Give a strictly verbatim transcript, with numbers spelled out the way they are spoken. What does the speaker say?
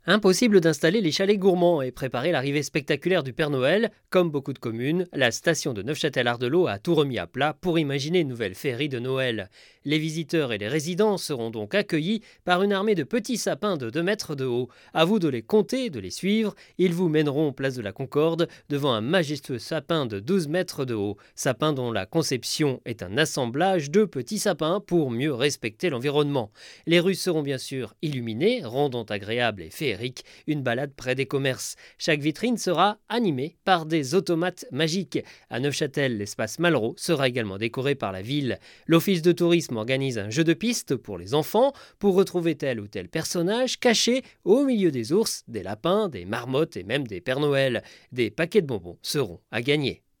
Impossible d'installer les chalets gourmands et préparer l'arrivée spectaculaire du Père Noël. Comme beaucoup de communes, la station de Neufchâtel-Ardelot a tout remis à plat pour imaginer une nouvelle féerie de Noël. Les visiteurs et les résidents seront donc accueillis par une armée de petits sapins de deux mètres de haut. À vous de les compter, de les suivre. Ils vous mèneront place de la Concorde devant un majestueux sapin de douze mètres de haut. Sapin dont la conception est un assemblage de petits sapins pour mieux respecter l'environnement. Les rues seront bien sûr illuminées, rendant agréable et féerique une balade près des commerces. Chaque vitrine sera animée par des automates magiques. À Neufchâtel, l'espace Malraux sera également décoré par la ville. L'office de tourisme organise un jeu de piste pour les enfants pour retrouver tel ou tel personnage caché au milieu des ours, des lapins, des marmottes et même des Pères Noël. Des paquets de bonbons seront à gagner.